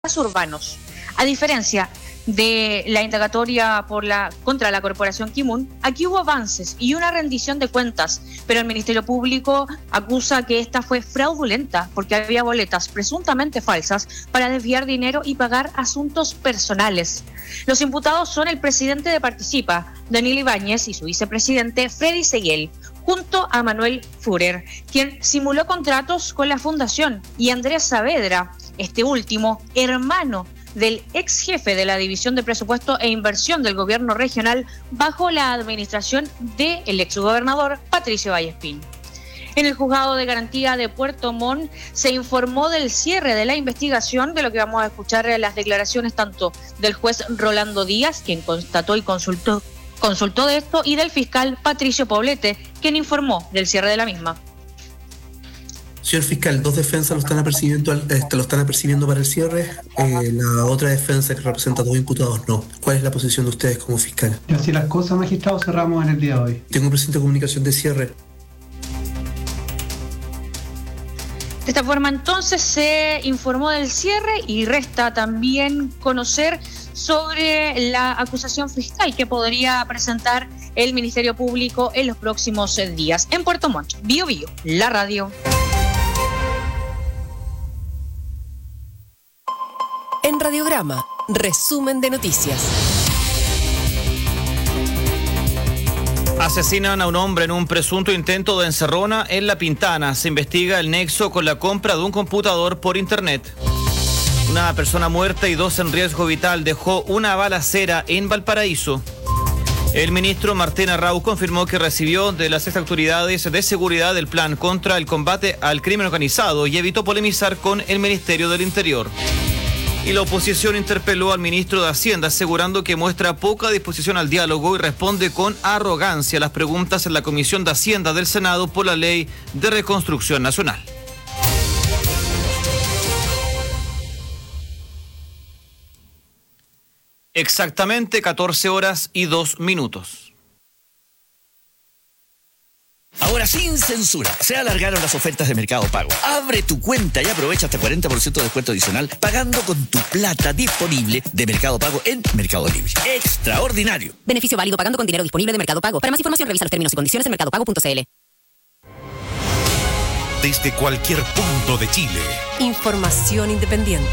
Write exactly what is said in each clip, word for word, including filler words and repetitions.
urbanos. A diferencia de la indagatoria por la, contra la Corporación Kimun, aquí hubo avances y una rendición de cuentas, pero el Ministerio Público acusa que esta fue fraudulenta porque había boletas presuntamente falsas para desviar dinero y pagar asuntos personales. Los imputados son el presidente de Participa, Daniel Ibáñez, y su vicepresidente, Freddy Seguel, junto a Manuel Führer, quien simuló contratos con la Fundación, y Andrés Saavedra, este último, hermano del ex jefe de la División de Presupuesto e Inversión del Gobierno Regional bajo la administración del exgobernador Patricio Vallespín. En el Juzgado de Garantía de Puerto Montt se informó del cierre de la investigación, de lo que vamos a escuchar las declaraciones tanto del juez Rolando Díaz, quien constató y consultó, consultó de esto, y del fiscal Patricio Poblete, quien informó del cierre de la misma. Señor fiscal, dos defensas lo están apercibiendo, este, lo están apercibiendo para el cierre, eh, la otra defensa que representa a dos imputados no. ¿Cuál es la posición de ustedes como fiscal? Y así las cosas, magistrado, cerramos en el día de hoy. Tengo presente comunicación de cierre. De esta forma entonces se informó del cierre y resta también conocer sobre la acusación fiscal que podría presentar el Ministerio Público en los próximos días. En Puerto Montt, Bio Bio, la radio. En Radiograma, resumen de noticias. Asesinan a un hombre en un presunto intento de encerrona en La Pintana. Se investiga el nexo con la compra de un computador por internet. Una persona muerta y dos en riesgo vital dejó una balacera en Valparaíso. El ministro Martín Arrau confirmó que recibió de las autoridades de seguridad el plan contra el combate al crimen organizado y evitó polemizar con el Ministerio del Interior. Y la oposición interpeló al ministro de Hacienda asegurando que muestra poca disposición al diálogo y responde con arrogancia a las preguntas en la Comisión de Hacienda del Senado por la Ley de Reconstrucción Nacional. Exactamente catorce horas y dos minutos. Ahora sin censura, se alargaron las ofertas de Mercado Pago. Abre tu cuenta y aprovecha hasta cuarenta por ciento de descuento adicional pagando con tu plata disponible de Mercado Pago en Mercado Libre. ¡Extraordinario! Beneficio válido pagando con dinero disponible de Mercado Pago. Para más información revisa los términos y condiciones en mercado pago punto c l. Desde cualquier punto de Chile. Información independiente.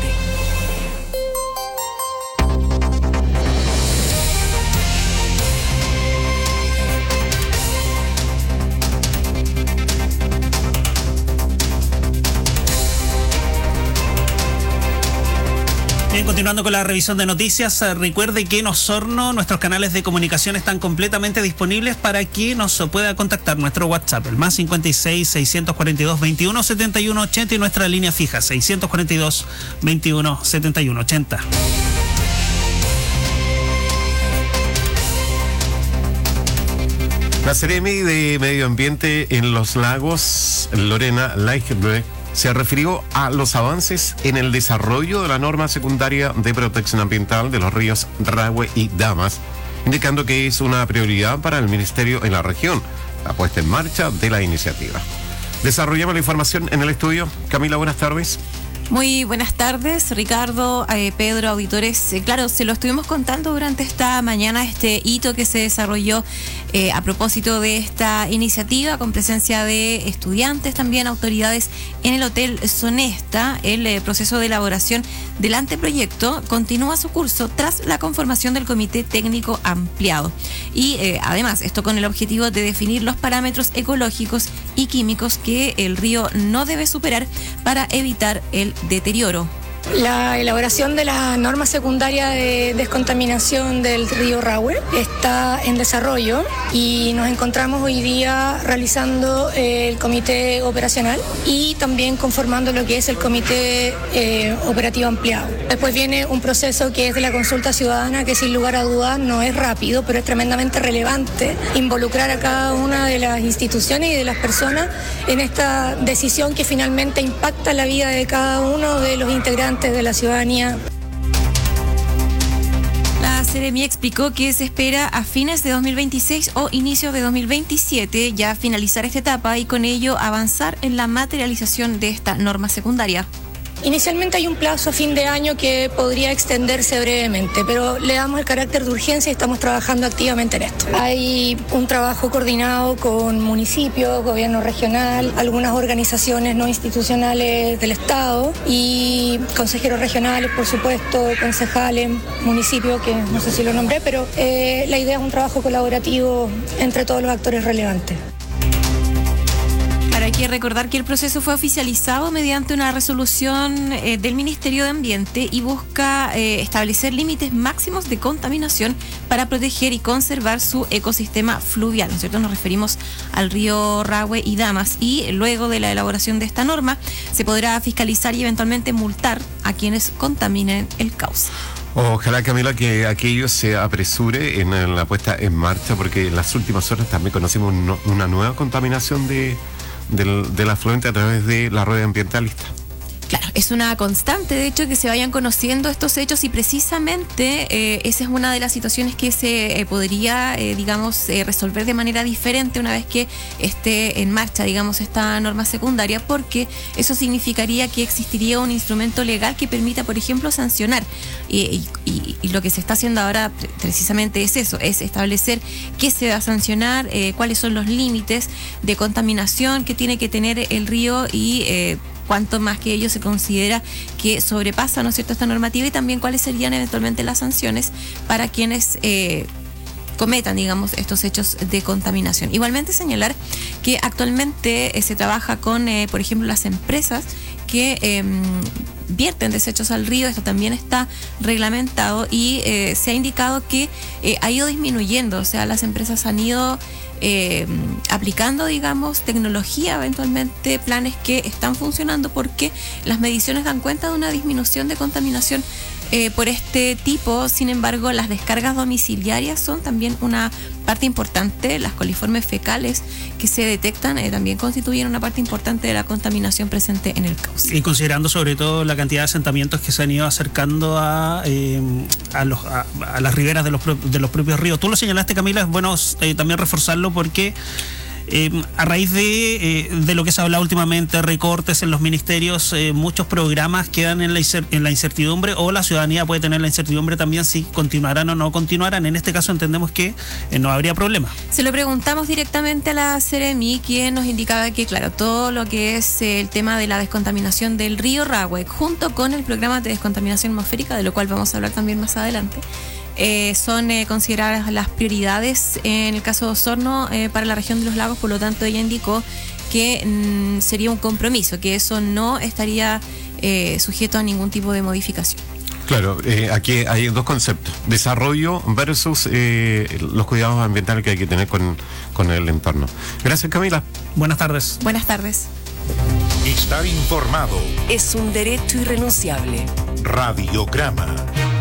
Bien, continuando con la revisión de noticias, recuerde que en Osorno nuestros canales de comunicación están completamente disponibles para que nos pueda contactar nuestro WhatsApp, el más cincuenta y seis, seiscientos cuarenta y dos, veintiuno, setenta y uno, ochenta, y nuestra línea fija, seiscientos cuarenta y dos, veintiuno, setenta y uno, ochenta. La Seremi de Medio Ambiente en Los Lagos, Lorena Leichbrecht, se refirió a los avances en el desarrollo de la norma secundaria de protección ambiental de los ríos Rahue y Damas, indicando que es una prioridad para el Ministerio en la región, la puesta en marcha de la iniciativa. Desarrollamos la información en el estudio. Camila, buenas tardes. Muy buenas tardes, Ricardo, eh, Pedro, auditores. Eh, claro, se lo estuvimos contando durante esta mañana, este hito que se desarrolló eh, a propósito de esta iniciativa, con presencia de estudiantes, también autoridades en el Hotel Sonesta. El eh, proceso de elaboración del anteproyecto continúa su curso tras la conformación del Comité Técnico Ampliado. Y eh, además, esto con el objetivo de definir los parámetros ecológicos y químicos que el río no debe superar para evitar el deterioro. La elaboración de la norma secundaria de descontaminación del río Rahue está en desarrollo y nos encontramos hoy día realizando el comité operacional y también conformando lo que es el comité eh, operativo ampliado. Después viene un proceso que es de la consulta ciudadana, que sin lugar a dudas no es rápido, pero es tremendamente relevante involucrar a cada una de las instituciones y de las personas en esta decisión que finalmente impacta la vida de cada uno de los integrantes de la ciudadanía. La Seremi explicó que se espera a fines de dos mil veintiséis o inicios de dos mil veintisiete ya finalizar esta etapa y con ello avanzar en la materialización de esta norma secundaria. Inicialmente hay un plazo a fin de año que podría extenderse brevemente, pero le damos el carácter de urgencia y estamos trabajando activamente en esto. Hay un trabajo coordinado con municipios, gobierno regional, algunas organizaciones no institucionales del Estado y consejeros regionales, por supuesto, concejales, municipios, que no sé si lo nombré, pero eh, la idea es un trabajo colaborativo entre todos los actores relevantes. Hay que recordar que el proceso fue oficializado mediante una resolución eh, del Ministerio de Ambiente y busca eh, establecer límites máximos de contaminación para proteger y conservar su ecosistema fluvial, ¿no es cierto? Nos referimos al río Rahue y Damas, y luego de la elaboración de esta norma se podrá fiscalizar y eventualmente multar a quienes contaminen el cauce. Ojalá, Camila, que aquello se apresure en la puesta en marcha, porque en las últimas horas también conocimos no, una nueva contaminación de Del, del afluente a través de la rueda ambientalista. Claro, es una constante, de hecho, que se vayan conociendo estos hechos y precisamente eh, esa es una de las situaciones que se eh, podría, eh, digamos, eh, resolver de manera diferente una vez que esté en marcha, digamos, esta norma secundaria, porque eso significaría que existiría un instrumento legal que permita, por ejemplo, sancionar. Y, y, y lo que se está haciendo ahora precisamente es eso, es establecer qué se va a sancionar, eh, cuáles son los límites de contaminación que tiene que tener el río y eh, cuánto más que ello se considera que sobrepasa, ¿no es cierto?, esta normativa, y también cuáles serían eventualmente las sanciones para quienes eh, cometan, digamos, estos hechos de contaminación. Igualmente señalar que actualmente eh, se trabaja con, eh, por ejemplo, las empresas que eh, vierten desechos al río. Esto también está reglamentado y eh, se ha indicado que eh, ha ido disminuyendo, o sea, las empresas han ido Eh, aplicando, digamos, tecnología, eventualmente planes que están funcionando porque las mediciones dan cuenta de una disminución de contaminación eh, por este tipo. Sin embargo, las descargas domiciliarias son también una parte importante. Las coliformes fecales que se detectan eh, también constituyen una parte importante de la contaminación presente en el cauce. Y considerando sobre todo la cantidad de asentamientos que se han ido acercando a, eh, a, los, a, a las riberas de los, de los propios ríos. Tú lo señalaste, Camila, es bueno eh, también reforzarlo porque Eh, a raíz de, eh, de lo que se ha hablado últimamente, recortes en los ministerios, eh, muchos programas quedan en la, en la incertidumbre, o la ciudadanía puede tener la incertidumbre también si continuarán o no continuarán. En este caso entendemos que eh, no habría problema. Se lo preguntamos directamente a la Seremi, quien nos indicaba que, claro, todo lo que es eh, el tema de la descontaminación del río Rahue, junto con el programa de descontaminación atmosférica, de lo cual vamos a hablar también más adelante, Eh, son eh, consideradas las prioridades en el caso de Osorno eh, para la región de los lagos. Por lo tanto, ella indicó que mm, sería un compromiso, que eso no estaría eh, sujeto a ningún tipo de modificación. Claro, eh, aquí hay dos conceptos: desarrollo versus eh, los cuidados ambientales que hay que tener con, con el entorno. Gracias, Camila. Buenas tardes. Buenas tardes. Estar informado es un derecho irrenunciable. Radiograma.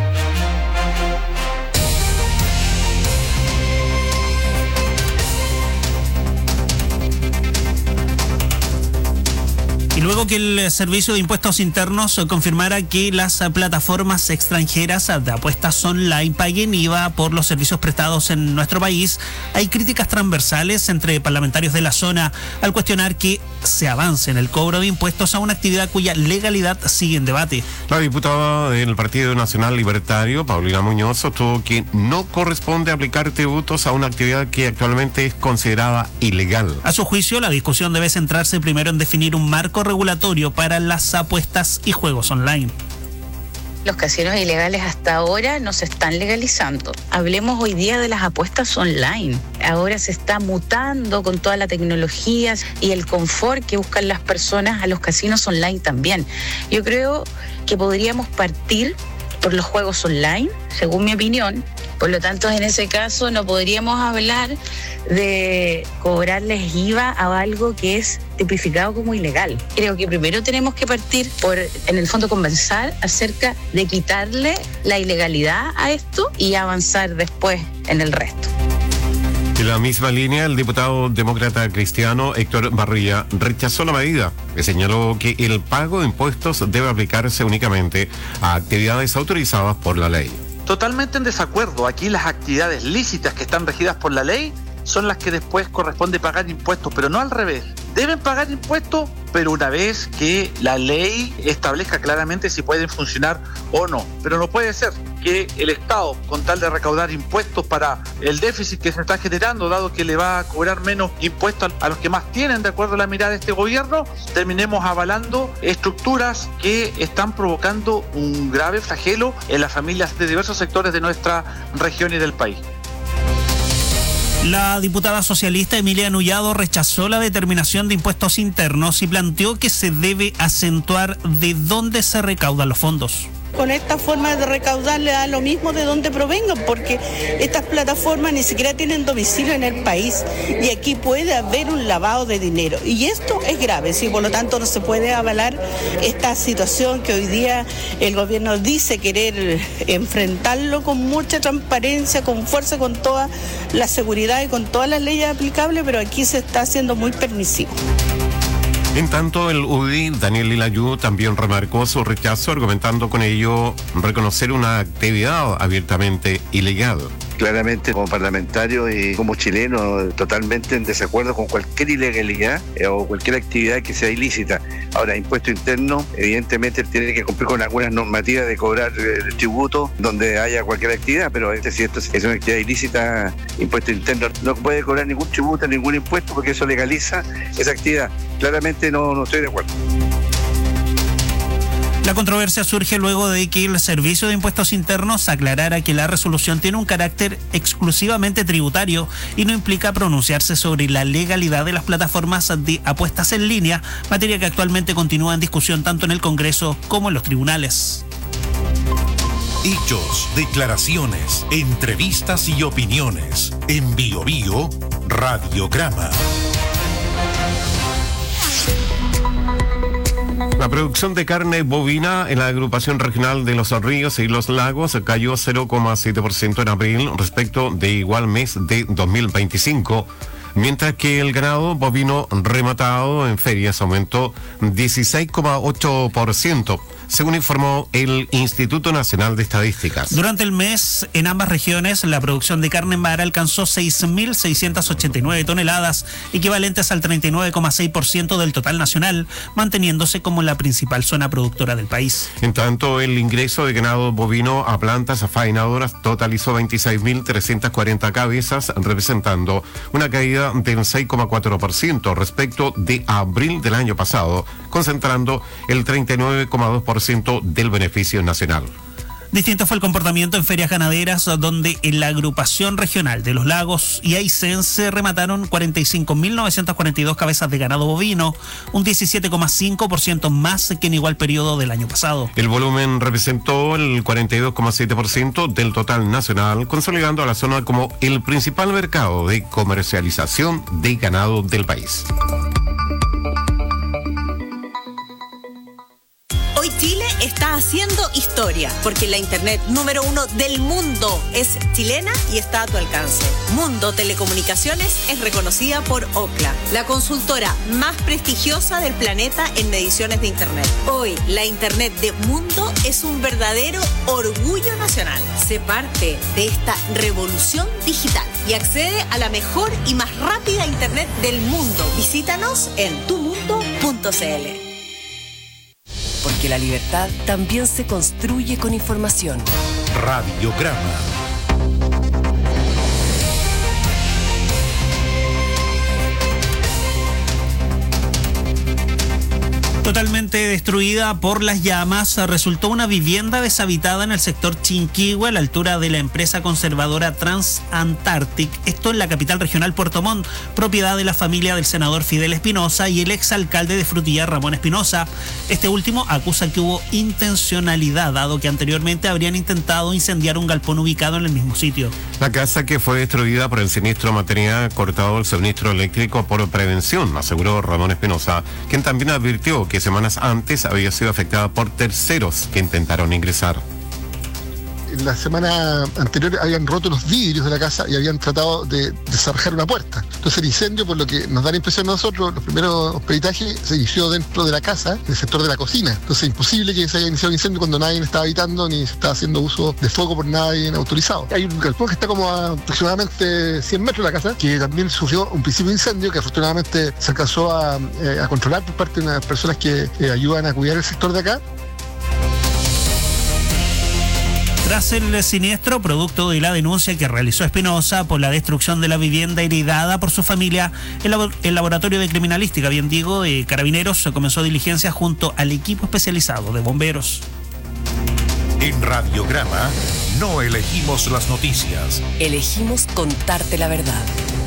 Y luego que el Servicio de Impuestos Internos confirmara que las plataformas extranjeras de apuestas online paguen I V A por los servicios prestados en nuestro país, hay críticas transversales entre parlamentarios de la zona al cuestionar que se avance en el cobro de impuestos a una actividad cuya legalidad sigue en debate. La diputada del Partido Nacional Libertario, Paulina Muñoz, sostuvo que no corresponde aplicar tributos a una actividad que actualmente es considerada ilegal. A su juicio, la discusión debe centrarse primero en definir un marco regulatorio para las apuestas y juegos online. Los casinos ilegales hasta ahora no se están legalizando. Hablemos hoy día de las apuestas online. Ahora se está mutando con toda la tecnología y el confort que buscan las personas a los casinos online también. Yo creo que podríamos partir por los juegos online, según mi opinión. Por lo tanto, en ese caso no podríamos hablar de cobrarles I V A a algo que es tipificado como ilegal. Creo que primero tenemos que partir por, en el fondo, conversar acerca de quitarle la ilegalidad a esto y avanzar después en el resto. En la misma línea, el diputado demócrata cristiano Héctor Barría rechazó la medida, que señaló que el pago de impuestos debe aplicarse únicamente a actividades autorizadas por la ley. Totalmente en desacuerdo. Aquí las actividades lícitas que están regidas por la ley son las que después corresponde pagar impuestos, pero no al revés. deben pagar impuestos, pero una vez que la ley establezca claramente si pueden funcionar o no. Pero no puede ser que el Estado, con tal de recaudar impuestos para el déficit que se está generando, dado que le va a cobrar menos impuestos a los que más tienen, de acuerdo a la mirada de este gobierno, terminemos avalando estructuras que están provocando un grave flagelo en las familias de diversos sectores de nuestra región y del país. La diputada socialista Emilia Nullado rechazó la determinación de impuestos internos y planteó que se debe acentuar de dónde se recaudan los fondos. Con esta forma de recaudar le da lo mismo de dónde provengan, porque estas plataformas ni siquiera tienen domicilio en el país y aquí puede haber un lavado de dinero y esto es grave, sí, por lo tanto no se puede avalar esta situación que hoy día el gobierno dice querer enfrentarlo con mucha transparencia, con fuerza, con toda la seguridad y con todas las leyes aplicables, pero aquí se está haciendo muy permisivo. En tanto, el U D I, Daniel Lilayú, también remarcó su rechazo, argumentando con ello reconocer una actividad abiertamente ilegal. Claramente, como parlamentario y como chileno, totalmente en desacuerdo con cualquier ilegalidad eh, o cualquier actividad que sea ilícita. Ahora, impuesto interno, evidentemente tiene que cumplir con algunas normativas de cobrar eh, tributo donde haya cualquier actividad, pero este, si esto es una actividad ilícita, impuesto interno no puede cobrar ningún tributo, ningún impuesto, porque eso legaliza esa actividad. Claramente no, no estoy de acuerdo. La controversia surge luego de que el Servicio de Impuestos Internos aclarara que la resolución tiene un carácter exclusivamente tributario y no implica pronunciarse sobre la legalidad de las plataformas de apuestas en línea, materia que actualmente continúa en discusión tanto en el Congreso como en los tribunales. Hechos, declaraciones, entrevistas y opiniones. En Bio Bio, Radiograma. La producción de carne bovina en la agrupación regional de los ríos y los lagos cayó cero coma siete por ciento en abril respecto de igual mes de dos mil veinticinco, mientras que el ganado bovino rematado en ferias aumentó dieciséis coma ocho por ciento. Según informó el Instituto Nacional de Estadísticas. Durante el mes, en ambas regiones, la producción de carne en vara alcanzó seis mil seiscientas ochenta y nueve toneladas, equivalentes al treinta y nueve coma seis por ciento del total nacional, manteniéndose como la principal zona productora del país. En tanto, el ingreso de ganado bovino a plantas faenadoras totalizó veintiséis mil trescientas cuarenta cabezas, representando una caída del seis coma cuatro por ciento respecto de abril del año pasado, concentrando el treinta y nueve coma dos por ciento del beneficio nacional. Distinto fue el comportamiento en ferias ganaderas, donde en la agrupación regional de los lagos y Aysén se remataron cuarenta y cinco mil novecientas cuarenta y dos cabezas de ganado bovino, un diecisiete coma cinco por ciento más que en igual periodo del año pasado. El volumen representó el cuarenta y dos coma siete por ciento del total nacional, consolidando a la zona como el principal mercado de comercialización de ganado del país. Hoy Chile está haciendo historia, porque la internet número uno del mundo es chilena y está a tu alcance. Mundo Telecomunicaciones es reconocida por Ookla, la consultora más prestigiosa del planeta en mediciones de internet. Hoy, la internet de Mundo es un verdadero orgullo nacional. Sé parte de esta revolución digital y accede a la mejor y más rápida internet del mundo. Visítanos en tu mundo punto c l. Porque la libertad también se construye con información. Radiograma. Totalmente destruida por las llamas, resultó una vivienda deshabitada en el sector Chinquihue, a la altura de la empresa conservadora Transantarctic, esto en la capital regional Puerto Montt, propiedad de la familia del senador Fidel Espinosa y el exalcalde de Frutillar, Ramón Espinosa. Este último acusa que hubo intencionalidad, dado que anteriormente habrían intentado incendiar un galpón ubicado en el mismo sitio. La casa, que fue destruida por el siniestro, mantenía cortado el suministro eléctrico por prevención, aseguró Ramón Espinosa, quien también advirtió que semanas antes había sido afectada por terceros que intentaron ingresar. la semana anterior habían roto los vidrios de la casa y habían tratado de desarjar una puerta. Entonces el incendio, por lo que nos da la impresión a nosotros, los primeros peritajes se inició dentro de la casa, en el sector de la cocina. Entonces es imposible que se haya iniciado un incendio cuando nadie estaba habitando ni se estaba haciendo uso de fuego por nadie autorizado. Hay un galpón que está como a aproximadamente cien metros de la casa, que también sufrió un principio de incendio que afortunadamente se alcanzó a, eh, a controlar por parte de unas personas que eh, ayudan a cuidar el sector de acá. Tras el siniestro, producto de la denuncia que realizó Espinosa por la destrucción de la vivienda heredada por su familia, el, labo- el Laboratorio de Criminalística, bien digo, de Carabineros, comenzó diligencias junto al equipo especializado de bomberos. En Radiograma no elegimos las noticias. Elegimos contarte la verdad.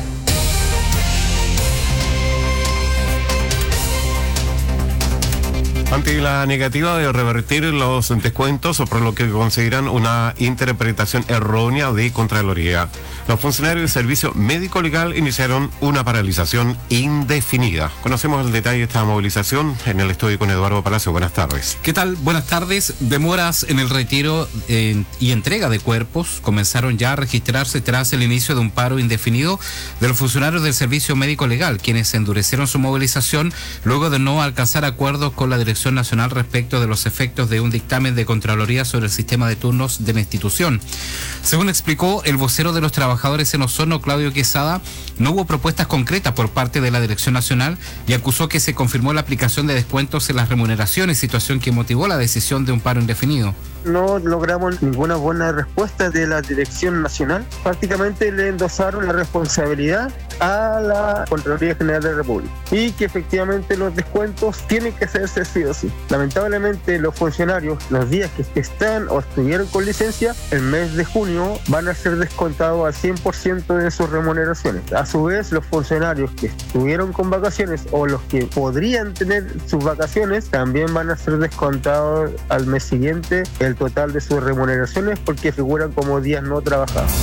Ante la negativa de revertir los descuentos o por lo que consideran una interpretación errónea de Contraloría, los funcionarios del Servicio Médico Legal iniciaron una paralización indefinida. Conocemos el detalle de esta movilización en el estudio con Eduardo Palacio. Buenas tardes. ¿Qué tal? Buenas tardes. Demoras en el retiro eh, y entrega de cuerpos comenzaron ya a registrarse tras el inicio de un paro indefinido de los funcionarios del Servicio Médico Legal, quienes endurecieron su movilización luego de no alcanzar acuerdos con la Dirección Nacional respecto de los efectos de un dictamen de Contraloría sobre el sistema de turnos de la institución. Según explicó el vocero de los trabajadores en Osorno, Claudio Quesada, no hubo propuestas concretas por parte de la Dirección Nacional y acusó que se confirmó la aplicación de descuentos en las remuneraciones, situación que motivó la decisión de un paro indefinido. No logramos ninguna buena respuesta de la Dirección Nacional. Prácticamente le endosaron la responsabilidad a la Contraloría General de la República y que efectivamente los descuentos tienen que hacerse sí o sí. Lamentablemente los funcionarios, los días que están o estuvieron con licencia, el mes de junio van a ser descontados al cien por ciento de sus remuneraciones. A su vez, los funcionarios que estuvieron con vacaciones o los que podrían tener sus vacaciones también van a ser descontados al mes siguiente el total de sus remuneraciones porque figuran como días no trabajados.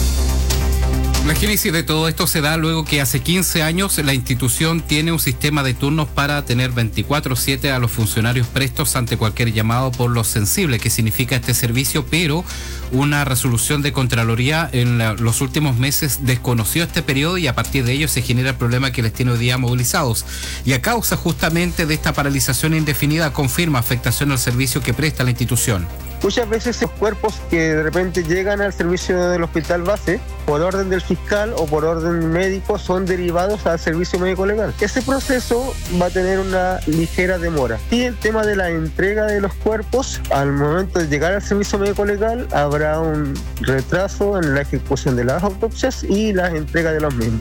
La génesis de todo esto se da luego que hace quince años la institución tiene un sistema de turnos para tener veinticuatro siete a los funcionarios prestos ante cualquier llamado por lo sensible que significa este servicio, pero una resolución de Contraloría en la, los últimos meses desconoció este periodo y a partir de ello se genera el problema que les tiene hoy día movilizados. Y a causa justamente de esta paralización indefinida confirma afectación al servicio que presta la institución. Muchas veces esos cuerpos que de repente llegan al servicio del hospital base, por orden del fiscal o por orden médico, son derivados al servicio médico legal. Ese proceso va a tener una ligera demora. Y el tema de la entrega de los cuerpos, al momento de llegar al servicio médico legal, habrá un retraso en la ejecución de las autopsias y la entrega de los mismos.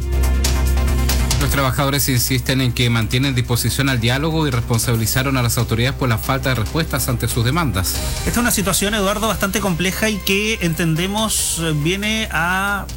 Los trabajadores insisten en que mantienen disposición al diálogo y responsabilizaron a las autoridades por la falta de respuestas ante sus demandas. Esta es una situación, Eduardo, bastante compleja y que entendemos viene a...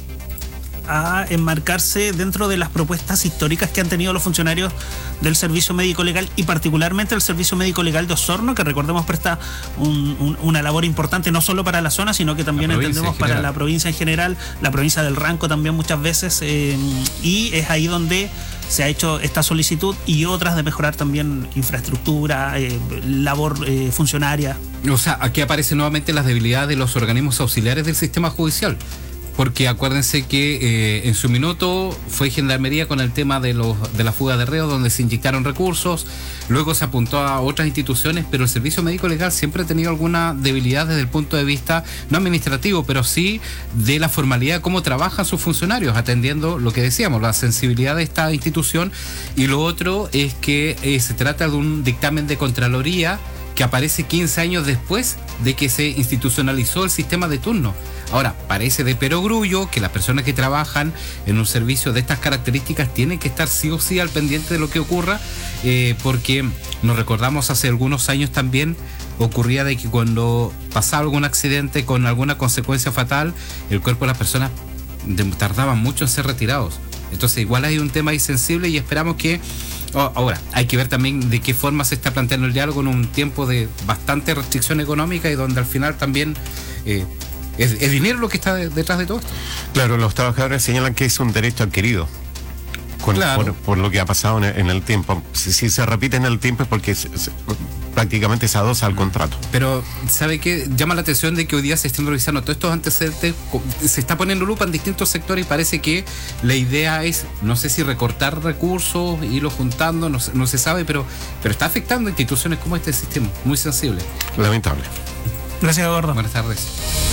a enmarcarse dentro de las propuestas históricas que han tenido los funcionarios del Servicio Médico Legal y particularmente el Servicio Médico Legal de Osorno, que recordemos presta un, un, una labor importante no solo para la zona, sino que también entendemos para la provincia en general, la provincia del Ranco también muchas veces, eh, y es ahí donde se ha hecho esta solicitud y otras de mejorar también infraestructura, eh, labor eh, funcionaria. O sea, aquí aparecen nuevamente las debilidades de los organismos auxiliares del sistema judicial. Porque acuérdense que eh, en su minuto fue Gendarmería con el tema de los de la fuga de reos, donde se inyectaron recursos, luego se apuntó a otras instituciones, pero el Servicio Médico Legal siempre ha tenido alguna debilidad desde el punto de vista no administrativo, pero sí de la formalidad de cómo trabajan sus funcionarios, atendiendo lo que decíamos, la sensibilidad de esta institución. Y lo otro es que eh, se trata de un dictamen de Contraloría que aparece quince años después de que se institucionalizó el sistema de turno. Ahora, parece de perogrullo que las personas que trabajan en un servicio de estas características tienen que estar sí o sí al pendiente de lo que ocurra, eh, porque nos recordamos hace algunos años también ocurría de que cuando pasaba algún accidente con alguna consecuencia fatal, el cuerpo de las personas tardaban mucho en ser retirados. Entonces igual hay un tema ahí sensible y esperamos que... Oh, ahora, hay que ver también de qué forma se está planteando el diálogo en un tiempo de bastante restricción económica y donde al final también eh, es, es dinero lo que está de, detrás de todo esto. Claro, los trabajadores señalan que es un derecho adquirido. Con, claro. por, por lo que ha pasado en el, en el tiempo. Si, si se repite en el tiempo es porque se, se, prácticamente se adosa al contrato. Pero, ¿sabe qué? Llama la atención de que hoy día se estén revisando todos estos antecedentes, se está poniendo lupa en distintos sectores y parece que la idea es, no sé si recortar recursos, irlos juntando, no, no se sabe, pero, pero está afectando a instituciones como este sistema, muy sensible. Lamentable. Gracias, Gordo. Buenas tardes.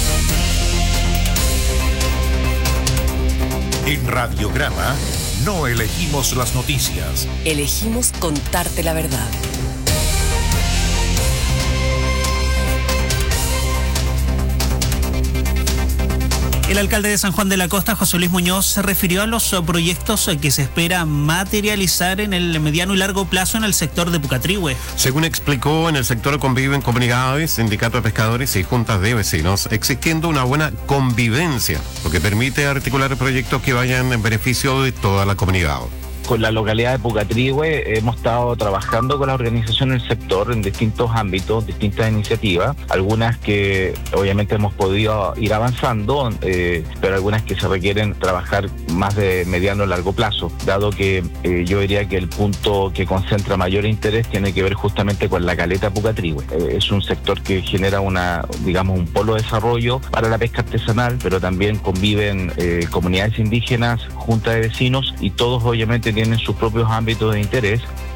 En Radiograma no elegimos las noticias. Elegimos contarte la verdad. El alcalde de San Juan de la Costa, José Luis Muñoz, se refirió a los proyectos que se espera materializar en el mediano y largo plazo en el sector de Pucatrihue. Según explicó, en el sector conviven comunidades, sindicatos de pescadores y juntas de vecinos, existiendo una buena convivencia, lo que permite articular proyectos que vayan en beneficio de toda la comunidad. Con la localidad de Pucatrihue hemos estado trabajando con las organizaciones del sector en distintos ámbitos, distintas iniciativas, algunas que obviamente hemos podido ir avanzando, eh, pero algunas que se requieren trabajar más de mediano a largo plazo, dado que eh, yo diría que el punto que concentra mayor interés tiene que ver justamente con la caleta Pucatrihue. Eh, es un sector que genera una, digamos, un polo de desarrollo para la pesca artesanal, pero también conviven eh, comunidades indígenas, juntas de vecinos, y todos obviamente tienen sus propios ámbitos de interés.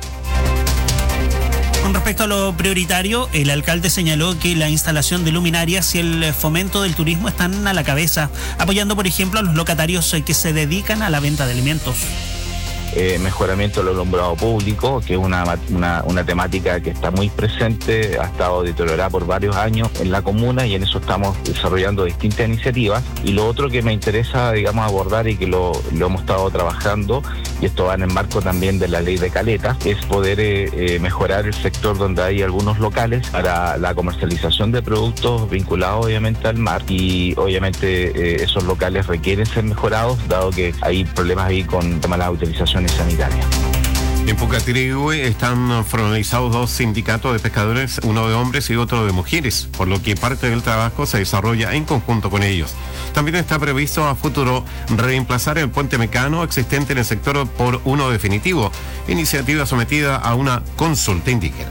Con respecto a lo prioritario, el alcalde señaló que la instalación de luminarias y el fomento del turismo están a la cabeza, apoyando, por ejemplo, a los locatarios que se dedican a la venta de alimentos. Eh, mejoramiento del alumbrado público, que es una, una, una temática que está muy presente, ha estado deteriorada por varios años en la comuna y en eso estamos desarrollando distintas iniciativas. Y lo otro que me interesa, digamos, abordar y que lo, lo hemos estado trabajando, y esto va en el marco también de la ley de caleta, es poder eh, eh, mejorar el sector donde hay algunos locales para la comercialización de productos vinculados obviamente al mar, y obviamente eh, esos locales requieren ser mejorados, dado que hay problemas ahí con malas utilizaciones sanitarias. En Pucatrihue están formalizados dos sindicatos de pescadores, uno de hombres y otro de mujeres, por lo que parte del trabajo se desarrolla en conjunto con ellos. También está previsto a futuro reemplazar el puente mecano existente en el sector por uno definitivo, iniciativa sometida a una consulta indígena.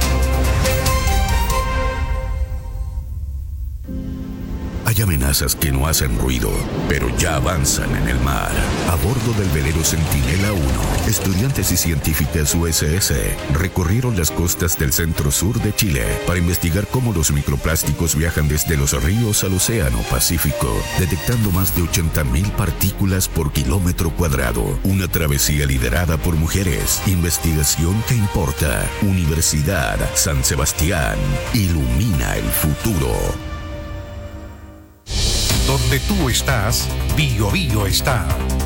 Hay amenazas que no hacen ruido, pero ya avanzan en el mar. A bordo del velero Centinela uno, estudiantes y científicas U S S recorrieron las costas del centro-sur de Chile para investigar cómo los microplásticos viajan desde los ríos al océano Pacífico, detectando más de ochenta mil partículas por kilómetro cuadrado. Una travesía liderada por mujeres. Investigación que importa. Universidad San Sebastián. Ilumina el futuro. Donde tú estás, Bio Bio está.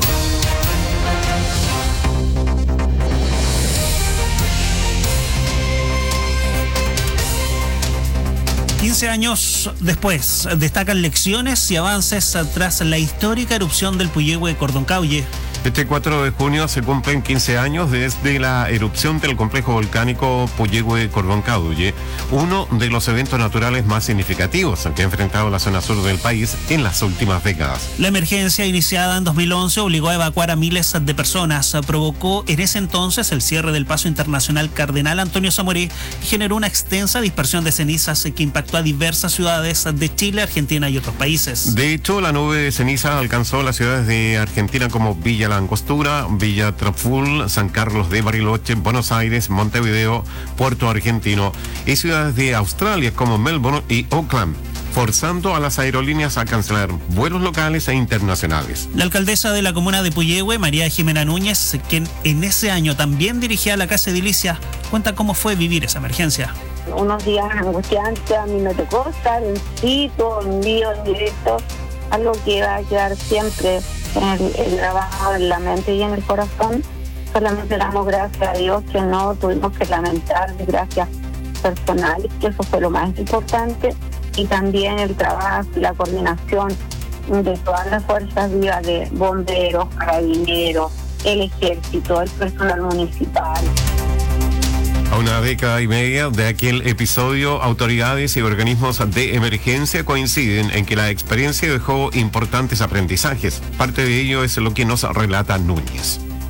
quince años después, destacan lecciones y avances tras la histórica erupción del Puyehue Cordoncauye. Este cuatro de junio se cumplen quince años desde la erupción del complejo volcánico Puyehue Cordoncauye, uno de los eventos naturales más significativos que ha enfrentado la zona sur del país en las últimas décadas. La emergencia iniciada en dos mil once obligó a evacuar a miles de personas. Provocó en ese entonces el cierre del paso internacional Cardenal Antonio Samoré y generó una extensa dispersión de cenizas que impactó a diversas ciudades de Chile, Argentina y otros países. De hecho, la nube de ceniza alcanzó las ciudades de Argentina como Villa La Angostura, Villa Traful, San Carlos de Bariloche, Buenos Aires, Montevideo, Puerto Argentino y ciudades de Australia como Melbourne y Auckland, forzando a las aerolíneas a cancelar vuelos locales e internacionales. La alcaldesa de la comuna de Puyehue, María Jimena Núñez, quien en ese año también dirigía la Casa Edilicia, cuenta cómo fue vivir esa emergencia. Unos días angustiantes, a mí me tocó estar en sitio, en vivo, en directo, algo que va a quedar siempre el, el trabajo en la mente y en el corazón. Solamente damos gracias a Dios que no tuvimos que lamentar desgracias personales, que eso fue lo más importante, y también el trabajo y la coordinación de todas las fuerzas vivas de bomberos, carabineros, el ejército, el personal municipal. A una década y media de aquel episodio, autoridades y organismos de emergencia coinciden en que la experiencia dejó importantes aprendizajes. Parte de ello es lo que nos relata Núñez.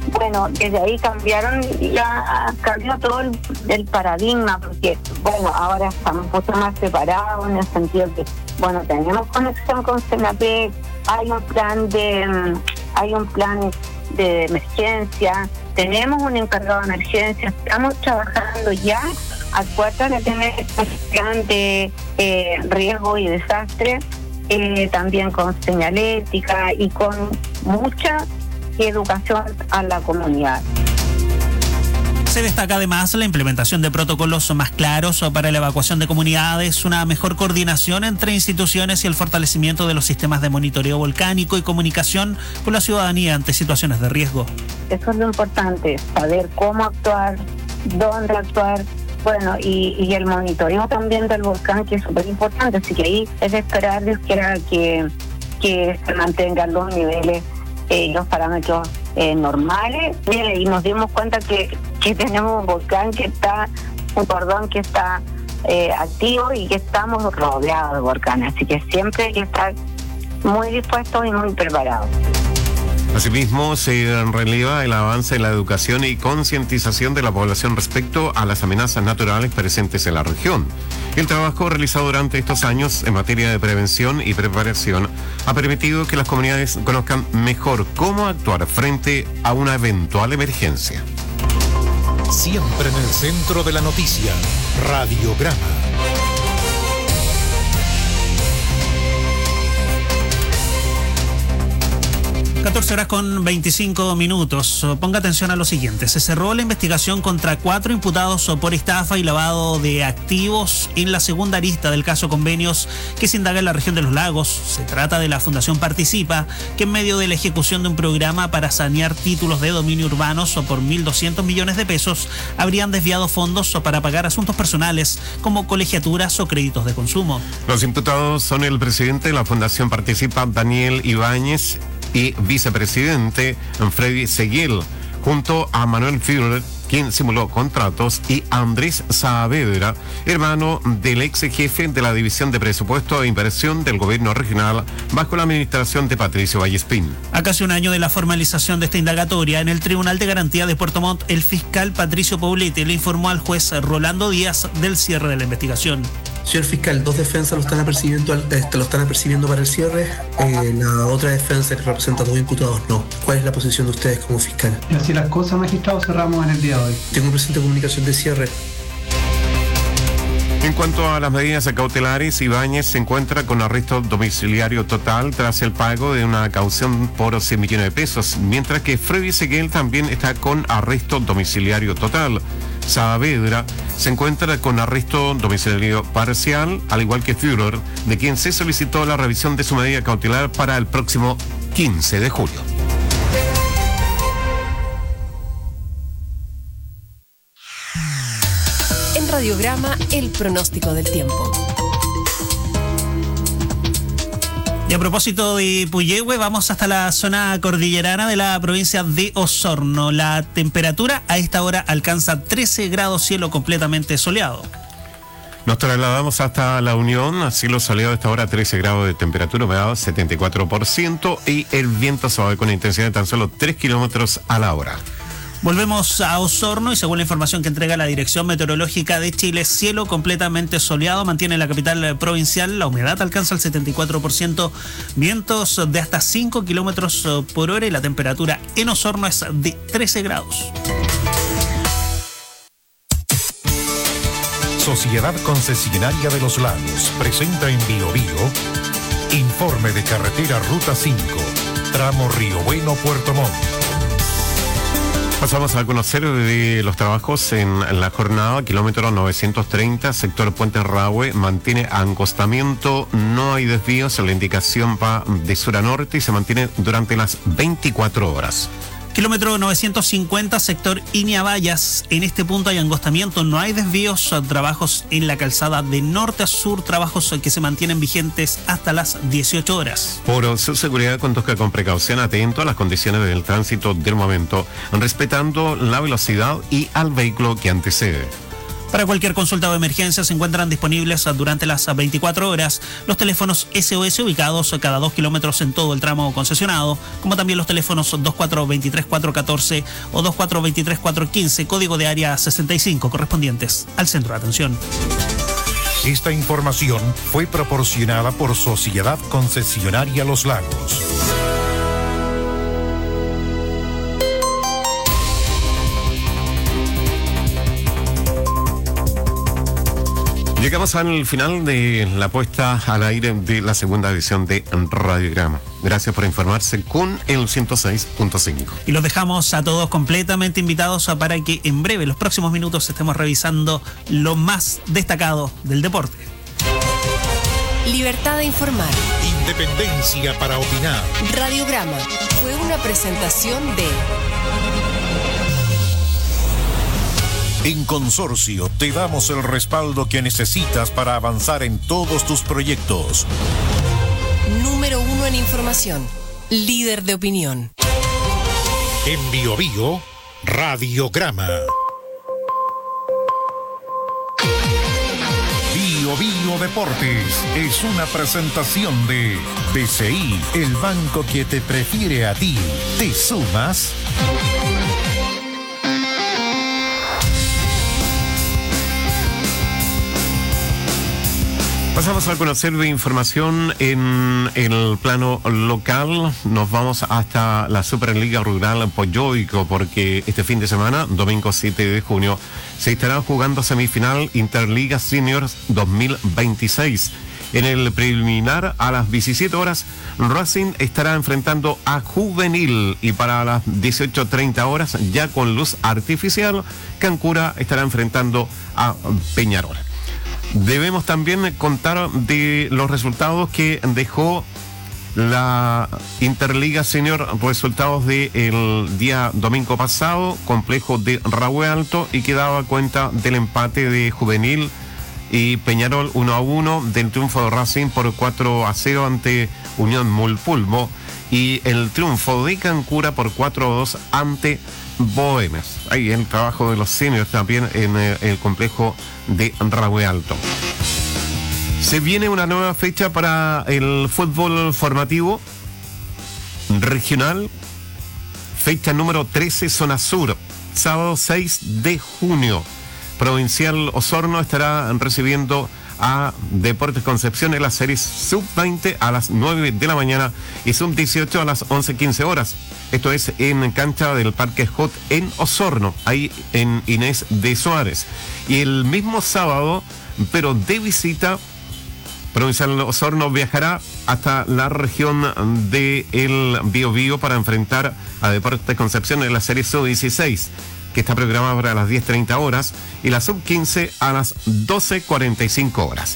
bueno, desde ahí cambiaron, ya cambió todo el, el paradigma, porque, bueno, ahora estamos mucho más preparados en el sentido que, bueno, tenemos conexión con Senapec, hay un plan de, hay un plan de emergencia, tenemos un encargado de emergencia, estamos trabajando ya a cuarta de tener este plan de eh, riesgo y desastre, eh, también con señalética y con mucha educación a la comunidad. Se destaca además la implementación de protocolos más claros para la evacuación de comunidades, una mejor coordinación entre instituciones y el fortalecimiento de los sistemas de monitoreo volcánico y comunicación con la ciudadanía ante situaciones de riesgo. Eso es lo importante, saber cómo actuar, dónde actuar, bueno, y, y el monitoreo también del volcán, que es súper importante, así que ahí es de esperar que, que se mantengan los niveles, eh, los parámetros eh, normales. Mire, y nos dimos cuenta que, que tenemos un volcán que está, un cordón que está eh, activo y que estamos rodeados de volcanes, así que siempre hay que estar muy dispuestos y muy preparados. Asimismo, se releva el avance en la educación y concientización de la población respecto a las amenazas naturales presentes en la región. El trabajo realizado durante estos años en materia de prevención y preparación ha permitido que las comunidades conozcan mejor cómo actuar frente a una eventual emergencia. Siempre en el centro de la noticia, Radiograma. catorce horas con veinticinco minutos. Ponga atención a lo siguiente. Se cerró la investigación contra cuatro imputados por estafa y lavado de activos en la segunda arista del caso Convenios que se indaga en la región de los lagos. Se trata de la Fundación Participa, que en medio de la ejecución de un programa para sanear títulos de dominio urbanos por mil doscientos millones de pesos, habrían desviado fondos para pagar asuntos personales como colegiaturas o créditos de consumo. Los imputados son el presidente de la Fundación Participa, Daniel Ibáñez, y vicepresidente Freddy Seguel, junto a Manuel Führer, quien simuló contratos, y Andrés Saavedra, hermano del ex jefe de la División de Presupuesto e Inversión del Gobierno Regional bajo la administración de Patricio Vallespín. A casi un año de la formalización de esta indagatoria, en el Tribunal de Garantía de Puerto Montt, el fiscal Patricio Poblete le informó al juez Rolando Díaz del cierre de la investigación. Señor fiscal, dos defensas lo están apercibiendo, este, lo están apercibiendo para el cierre, eh, la otra defensa que representa a dos imputados no. ¿Cuál es la posición de ustedes como fiscal? Y así las cosas, magistrado, cerramos en el día de hoy. Tengo presente comunicación de cierre. En cuanto a las medidas cautelares, Ibáñez se encuentra con arresto domiciliario total tras el pago de una caución por cien millones de pesos, mientras que Freddy Seguel también está con arresto domiciliario total. Saavedra se encuentra con arresto domiciliario parcial, al igual que Führer, de quien se solicitó la revisión de su medida cautelar para el próximo quince de julio. En Radiograma, el pronóstico del tiempo. Y a propósito de Puyehue, vamos hasta la zona cordillerana de la provincia de Osorno. La temperatura a esta hora alcanza trece grados, cielo completamente soleado. Nos trasladamos hasta La Unión, cielo soleado a esta hora, trece grados de temperatura, humedad setenta y cuatro por ciento y el viento suave con intensidad de tan solo tres kilómetros a la hora. Volvemos a Osorno y según la información que entrega la Dirección Meteorológica de Chile, cielo completamente soleado, mantiene la capital provincial, la humedad alcanza el setenta y cuatro por ciento, vientos de hasta cinco kilómetros por hora y la temperatura en Osorno es de trece grados. Sociedad Concesionaria de los Lagos presenta en Bio Bio informe de carretera Ruta cinco, tramo Río Bueno, Puerto Montt. Pasamos a conocer de los trabajos en la jornada, kilómetro novecientos treinta, sector Puente Rahue, mantiene angostamiento, no hay desvíos, la indicación va de sur a norte y se mantiene durante las veinticuatro horas. Kilómetro novecientos cincuenta, sector Iñabayas. En este punto hay angostamiento, no hay desvíos, trabajos en la calzada de norte a sur, trabajos que se mantienen vigentes hasta las dieciocho horas. Por su seguridad, conduzca con precaución, atento a las condiciones del tránsito del momento, respetando la velocidad y al vehículo que antecede. Para cualquier consulta o emergencia se encuentran disponibles durante las veinticuatro horas los teléfonos S O S ubicados cada dos kilómetros en todo el tramo concesionado, como también los teléfonos dos cuatro dos tres cuatro uno cuatro o dos cuatro dos tres cuatro uno cinco, código de área sesenta y cinco, correspondientes al centro de atención. Esta información fue proporcionada por Sociedad Concesionaria Los Lagos. Llegamos al final de la puesta al aire de la segunda edición de Radiograma. Gracias por informarse con el ciento seis punto cinco. Y los dejamos a todos completamente invitados a para que en breve, los próximos minutos, estemos revisando lo más destacado del deporte. Libertad de informar. Independencia para opinar. Radiograma fue una presentación de... En Consorcio te damos el respaldo que necesitas para avanzar en todos tus proyectos. Número uno en información. Líder de opinión. En Bio Bio, Radiograma. Bio Bio Deportes es una presentación de B C I, el banco que te prefiere a ti. ¿Te sumas? Pasamos a conocer de información en el plano local. Nos vamos hasta la Superliga Rural Poyoico, porque este fin de semana, domingo siete de junio, se estará jugando semifinal Interliga Seniors dos mil veintiséis. En el preliminar, a las diecisiete horas, Racing estará enfrentando a Juvenil, y para las dieciocho treinta horas, ya con luz artificial, Cancura estará enfrentando a Peñarol. Debemos también contar de los resultados que dejó la Interliga Senior, resultados del día domingo pasado, complejo de Rahue Alto, y que daba cuenta del empate de Juvenil y Peñarol uno a uno, del triunfo de Racing por cuatro a cero ante Unión Mulpulmo, y el triunfo de Cancura por cuatro a dos ante Bohemias. Ahí el trabajo de los seniors también en el, el complejo de Rahue Alto. Se viene una nueva fecha para el fútbol formativo regional, fecha número trece, zona sur, sábado seis de junio. Provincial Osorno estará recibiendo a Deportes Concepción en las series sub veinte a las nueve de la mañana y sub dieciocho a las once quince horas. Esto es en cancha del Parque Hot en Osorno, ahí en Inés de Suárez. Y el mismo sábado, pero de visita, Provincial Osorno viajará hasta la región de el Biobío para enfrentar a Deportes Concepción en la serie sub dieciséis, que está programada para las diez treinta horas, y la sub quince a las doce cuarenta y cinco horas.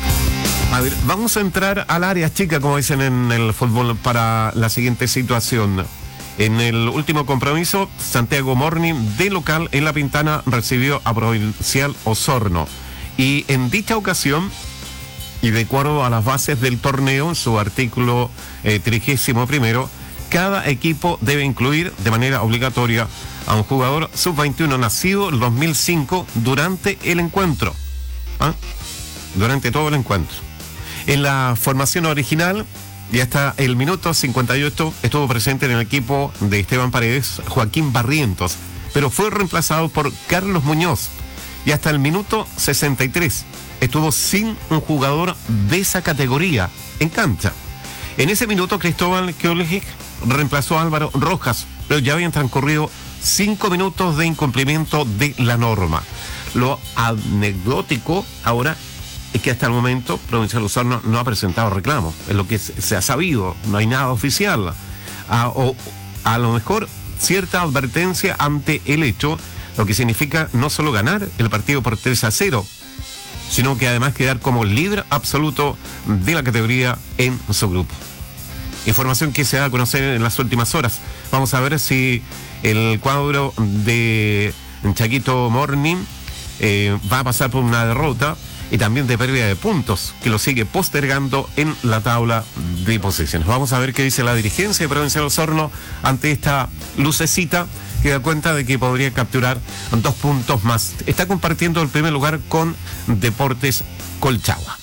A ver, vamos a entrar al área chica, como dicen en el fútbol, para la siguiente situación. En el último compromiso, Santiago Morning, de local en La Pintana, recibió a Provincial Osorno. Y en dicha ocasión, y de acuerdo a las bases del torneo, en su artículo eh, trigésimo primero, cada equipo debe incluir de manera obligatoria a un jugador sub veintiuno nacido en dos mil cinco durante el encuentro. ¿Ah? Durante todo el encuentro. En la formación original, y hasta el minuto cincuenta y ocho, estuvo presente en el equipo de Esteban Paredes Joaquín Barrientos, pero fue reemplazado por Carlos Muñoz. Y hasta el minuto sesenta y tres estuvo sin un jugador de esa categoría en cancha. En ese minuto, Cristóbal Kjoljic reemplazó a Álvaro Rojas, pero ya habían transcurrido cinco minutos de incumplimiento de la norma. Lo anecdótico ahora es que hasta el momento Provincial Osorno no ha presentado reclamos, es lo que se ha sabido, no hay nada oficial. A, o, a lo mejor cierta advertencia ante el hecho, lo que significa no solo ganar el partido por tres a cero, sino que además quedar como líder absoluto de la categoría en su grupo. Información que se da a conocer en las últimas horas. Vamos a ver si el cuadro de Chaquito Morning eh, va a pasar por una derrota. y también de pérdida de puntos, que lo sigue postergando en la tabla de posiciones. Vamos a ver qué dice la dirigencia de Provincial Osorno ante esta lucecita, que da cuenta de que podría capturar dos puntos más. Está compartiendo el primer lugar con Deportes Colchagua.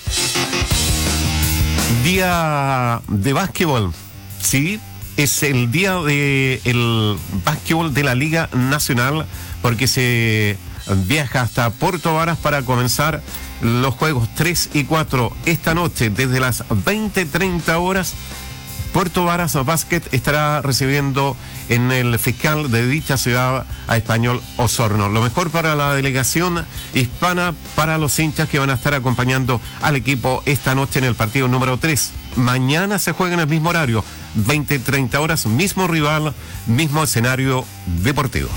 Día de básquetbol, sí, es el día de el básquetbol de la Liga Nacional, porque se viaja hasta Puerto Varas para comenzar los juegos tres y cuatro esta noche desde las veinte treinta horas. Puerto Varas Basket estará recibiendo en el fiscal de dicha ciudad a Español Osorno. Lo mejor para la delegación hispana, para los hinchas que van a estar acompañando al equipo esta noche en el partido número tres. Mañana se juega en el mismo horario, veinte treinta horas, mismo rival, mismo escenario deportivo.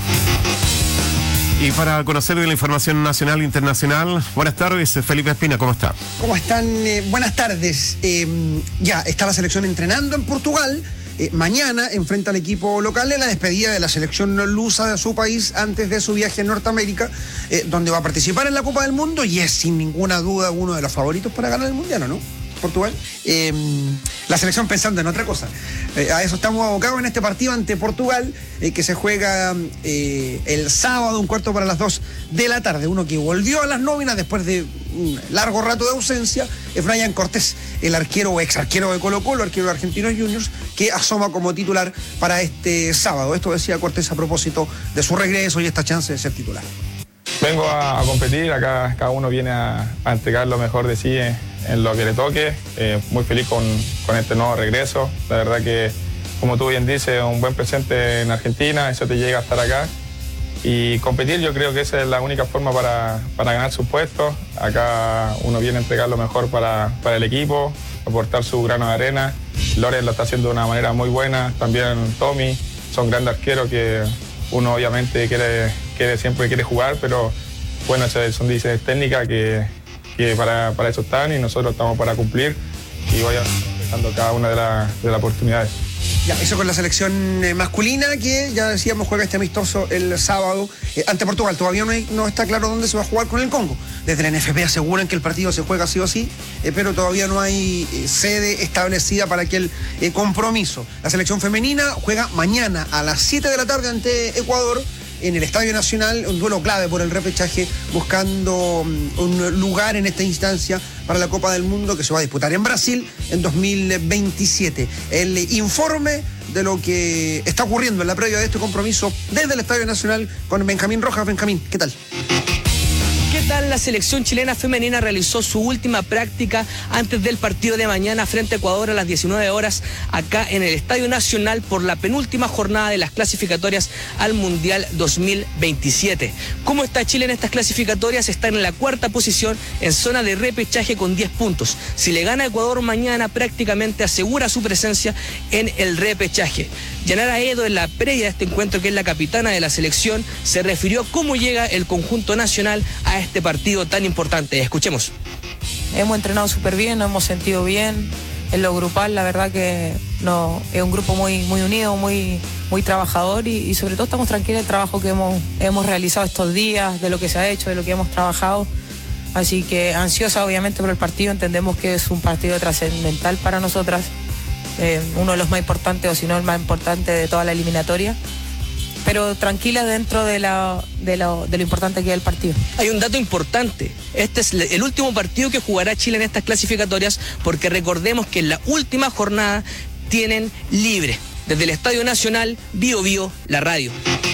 Y para conocer de la información nacional e internacional, buenas tardes, Felipe Espina, ¿cómo está? ¿Cómo están? Eh, buenas tardes. Eh, ya está la selección entrenando en Portugal. Eh, mañana enfrenta al equipo local en la despedida de la selección lusa de su país antes de su viaje a Norteamérica, eh, donde va a participar en la Copa del Mundo y es sin ninguna duda uno de los favoritos para ganar el Mundial, ¿o no? Portugal. Eh, la selección pensando en otra cosa. Eh, a eso estamos abocados en este partido ante Portugal, eh, que se juega eh, el sábado, un cuarto para las dos de la tarde. Uno que volvió a las nóminas después de un largo rato de ausencia, es Brian Cortés, el arquero o ex arquero de Colo-Colo, arquero de Argentinos Juniors, que asoma como titular para este sábado. Esto decía Cortés a propósito de su regreso y esta chance de ser titular. Vengo a, a competir, acá cada uno viene a, a entregar lo mejor de sí en, en lo que le toque. Eh, muy feliz con, con este nuevo regreso. La verdad que, como tú bien dices, un buen presente en Argentina, eso te llega a estar acá. Y competir, yo creo que esa es la única forma para, para ganar sus puestos. Acá uno viene a entregar lo mejor para, para el equipo, aportar su grano de arena. Loren lo está haciendo de una manera muy buena, también Tommy, son grandes arqueros que uno obviamente quiere, quiere siempre quiere jugar, pero bueno, son decisiones técnicas que, que para, para eso están y nosotros estamos para cumplir y voy dando cada una de, la, de las oportunidades. Ya, eso con la selección eh, masculina, que ya decíamos juega este amistoso el sábado eh, ante Portugal. Todavía no, hay, no está claro dónde se va a jugar con el Congo. Desde la N F P aseguran que el partido se juega sí o sí, eh, pero todavía no hay eh, sede establecida para aquel eh, compromiso. La selección femenina juega mañana a las siete de la tarde ante Ecuador en el Estadio Nacional, un duelo clave por el repechaje, buscando um, un lugar en esta instancia para la Copa del Mundo que se va a disputar en Brasil en dos mil veintisiete. El informe de lo que está ocurriendo en la previa de este compromiso desde el Estadio Nacional con Benjamín Rojas. Benjamín, ¿qué tal? ¿Qué tal? La selección chilena femenina realizó su última práctica antes del partido de mañana frente a Ecuador a las diecinueve horas acá en el Estadio Nacional por la penúltima jornada de las clasificatorias al Mundial dos mil veintisiete. ¿Cómo está Chile en estas clasificatorias? Está en la cuarta posición en zona de repechaje con diez puntos. Si le gana a Ecuador mañana, prácticamente asegura su presencia en el repechaje. Yanara Edo, en la previa de este encuentro, que es la capitana de la selección, se refirió a cómo llega el conjunto nacional a este partido tan importante. Escuchemos. Hemos entrenado súper bien, nos hemos sentido bien. En lo grupal, la verdad que no, es un grupo muy, muy unido, muy, muy trabajador y, y sobre todo estamos tranquilos del trabajo que hemos, hemos realizado estos días, de lo que se ha hecho, de lo que hemos trabajado. Así que ansiosa obviamente por el partido, entendemos que es un partido trascendental para nosotras. Eh, uno de los más importantes, o si no el más importante de toda la eliminatoria, pero tranquila dentro de, la, de, lo, de lo importante que es el partido. Hay un dato importante, este es el último partido que jugará Chile en estas clasificatorias, porque recordemos que en la última jornada tienen libre, desde el Estadio Nacional, Bio Bio, la radio.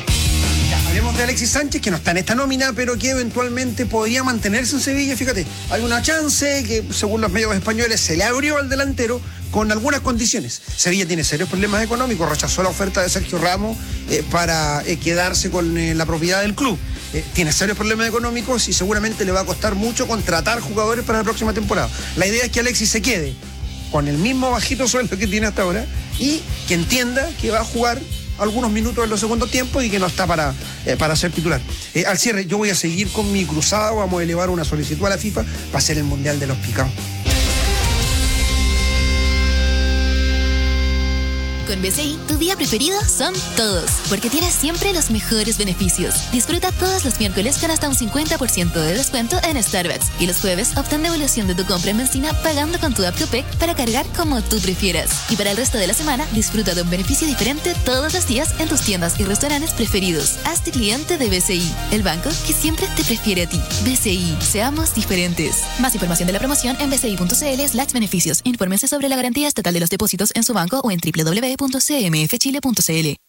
Hablemos de Alexis Sánchez, que no está en esta nómina, pero que eventualmente podría mantenerse en Sevilla. Fíjate, hay una chance que, según los medios españoles, se le abrió al delantero con algunas condiciones. Sevilla tiene serios problemas económicos, rechazó la oferta de Sergio Ramos eh, para eh, quedarse con eh, la propiedad del club. Eh, tiene serios problemas económicos y seguramente le va a costar mucho contratar jugadores para la próxima temporada. La idea es que Alexis se quede con el mismo bajito sueldo que tiene hasta ahora y que entienda que va a jugar algunos minutos en los segundos tiempos y que no está para, eh, para ser titular. Eh, al cierre, yo voy a seguir con mi cruzado, vamos a elevar una solicitud a la FIFA para hacer el Mundial de los Picados. Con En B C I, tu día preferido son todos, porque tienes siempre los mejores beneficios. Disfruta todos los miércoles con hasta un cincuenta por ciento de descuento en Starbucks y los jueves obtén devolución de tu compra en benzina pagando con tu app Copec para cargar como tú prefieras. Y para el resto de la semana, disfruta de un beneficio diferente todos los días en tus tiendas y restaurantes preferidos. Hazte cliente de B C I, el banco que siempre te prefiere a ti. B C I, seamos diferentes. Más información de la promoción en bci.cl slash beneficios. Infórmense sobre la garantía estatal de los depósitos en su banco o en doble u doble u doble u punto c m f chile punto c l.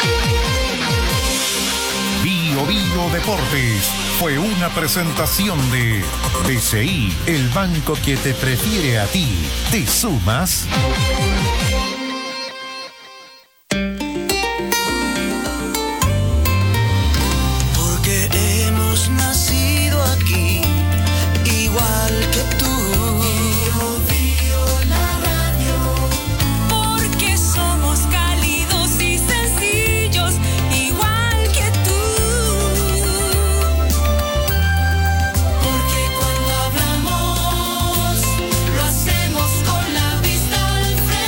Bio Bio Deportes fue una presentación de B C I, el banco que te prefiere a ti. ¿Te sumas? Porque hemos nacido aquí, igual que tú. Bio, Bio, la radio. Porque somos cálidos y sencillos, igual que tú. Porque cuando hablamos, lo hacemos con la vista al frente.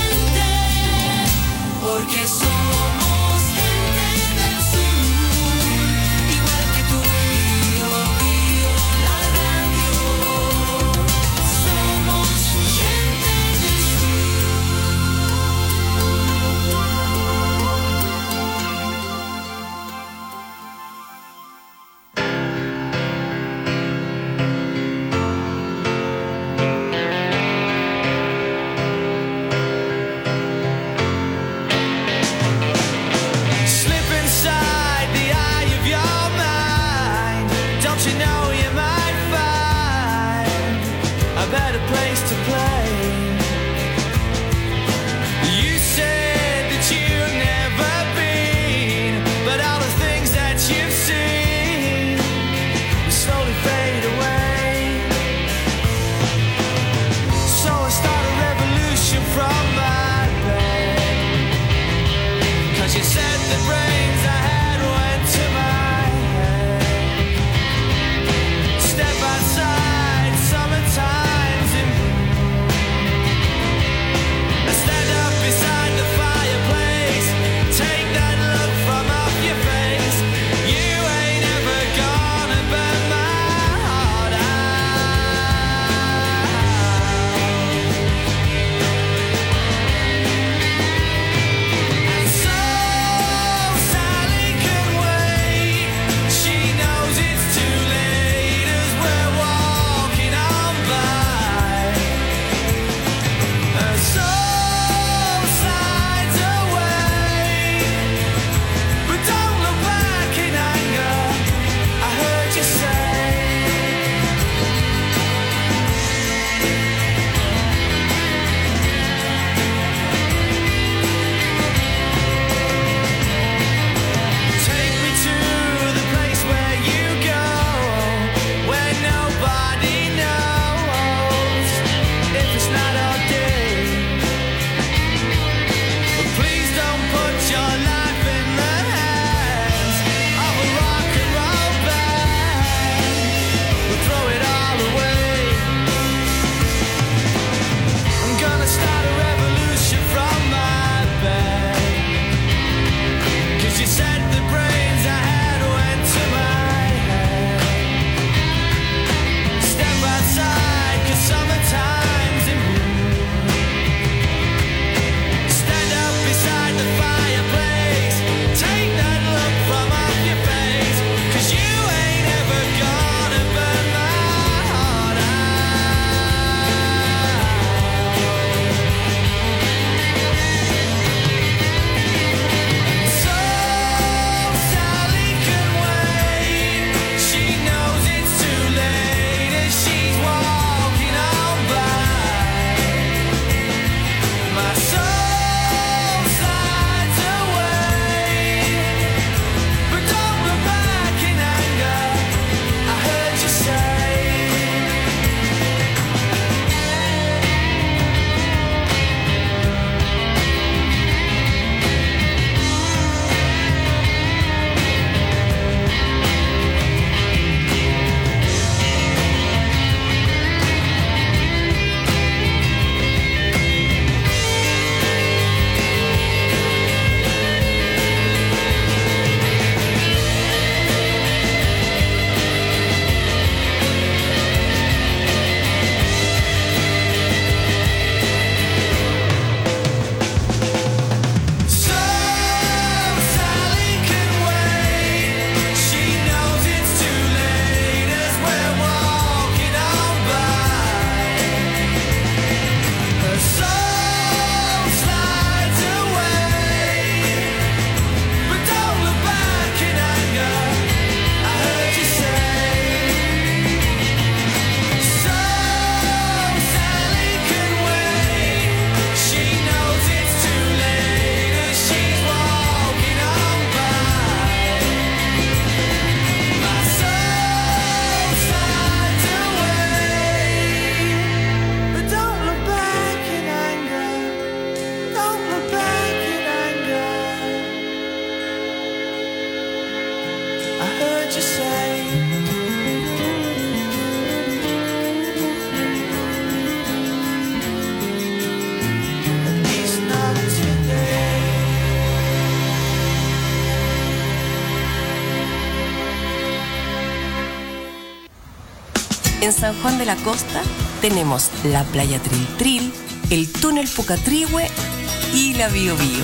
En San Juan de la Costa tenemos la playa Tril Tril, el túnel Pucatrihue y la Bio Bio.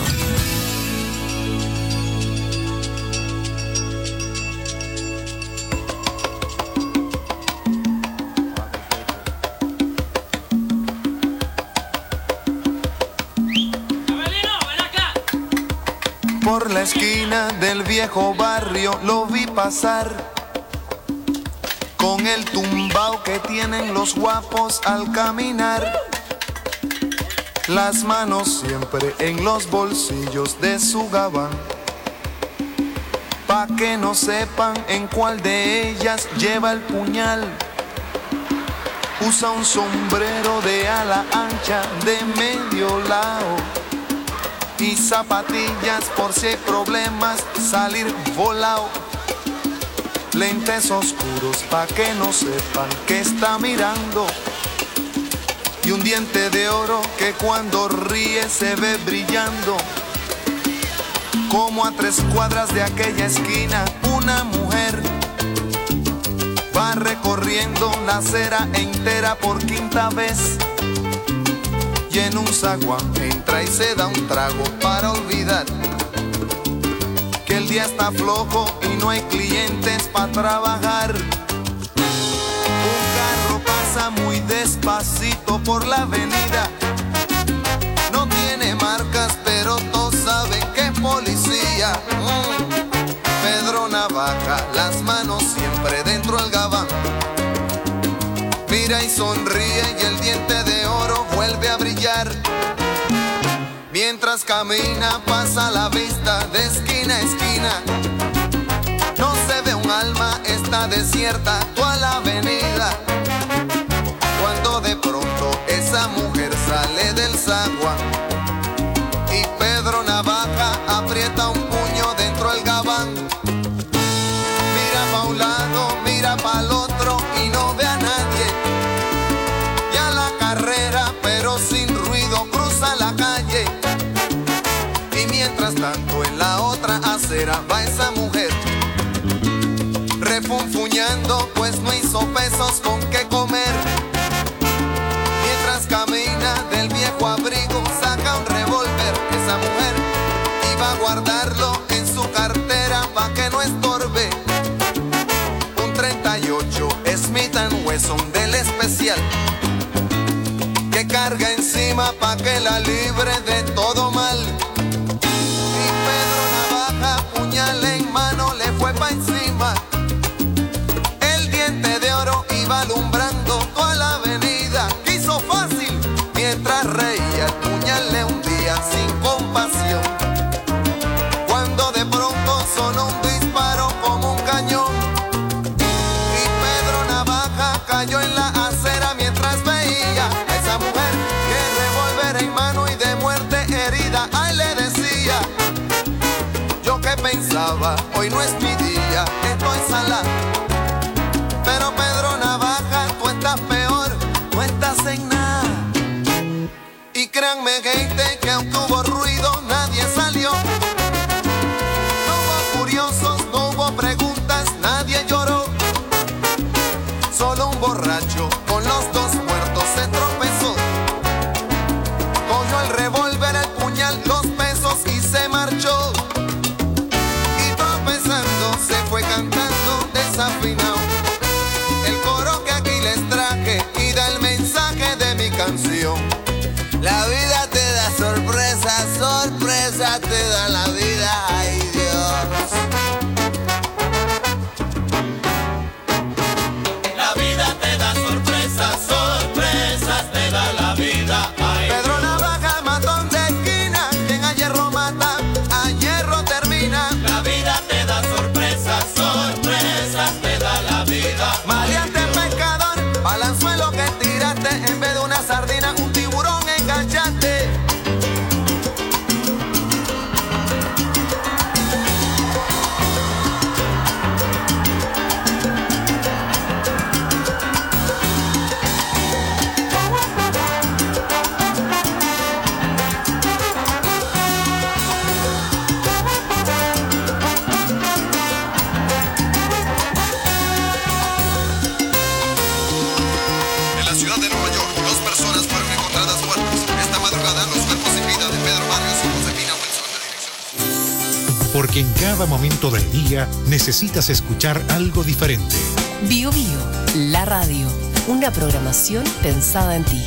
Por la esquina del viejo barrio lo vi pasar, con el tumbao que tienen los guapos al caminar, las manos siempre en los bolsillos de su gabán, pa' que no sepan en cuál de ellas lleva el puñal. Usa un sombrero de ala ancha de medio lado y zapatillas por si hay problemas salir volado. Lentes oscuros pa' que no sepan que está mirando, y un diente de oro que cuando ríe se ve brillando. Como a tres cuadras de aquella esquina una mujer va recorriendo la acera entera por quinta vez, y en un zaguán entra y se da un trago para olvidar que el día está flojo y no hay clientes para trabajar. Un carro pasa muy despacito por la avenida, no tiene marcas pero todos saben que es policía. Mm. Pedro Navaja, las manos siempre dentro del gabán, mira y sonríe y el diente de oro vuelve a brillar. Mientras camina pasa la vista de esquina a esquina, no se ve un alma, está desierta toda la avenida. Cuando de pronto esa mujer sale del zaguán y Pedro Navaja aprieta un puño dentro del gabán. Mira pa' un lado, mira pa' el otro y no ve a nadie. Ya la carrera, pero sin ruido, cruza la calle. Y mientras tanto en la otra acera va esa mujer refunfuñando, pues no hizo pesos con qué comer. Mientras camina del viejo abrigo saca un revólver. Esa mujer iba a guardarlo en su cartera pa' que no estorbe. Un treinta y ocho Smith and Wesson del especial que carga encima pa' que la libre de todo mal. Y Pedro Navaja, puñal en mano, le fue pa' encima. El diente de oro iba alumbrando toda la avenida. Quiso fácil mientras reía, el puñal le hundía sin compasión. Cuando de pronto sonó un disparo como un cañón y Pedro Navaja cayó en la acera mientras veía a esa mujer que revólver en mano y de muerte herida. Ay, le decía, yo que pensaba, hoy no es mi día, estoy salado. Pero Pedro Navaja, tú estás peor, no estás en nada. Y créanme, gente, que aunque hubo ruido, nadie salió. No hubo curiosos, no hubo preguntas, nadie lloró. Solo un borracho con los dos muertos se tropezó. Cogió el revólver, el puñal, los pesos y se marchó. Y tropezando se fue cantando desafinado el coro que aquí les traje y da el mensaje de mi canción. La vida te da sorpresa, sorpresa te da la vida, ay Dios. La vida te da sorpresas, sorpresas te da la vida, ay Dios. Pedro Navaja, matón de esquina, quien a hierro mata, a hierro termina. La vida te da sorpresas, sorpresas te da la vida. Maleante pescador, balanzuelo que tiraste, en vez de una sardina, un tiburón enganchaste. porque en cada momento del día necesitas escuchar algo diferente. Bio Bio, la radio. Una programación pensada en ti.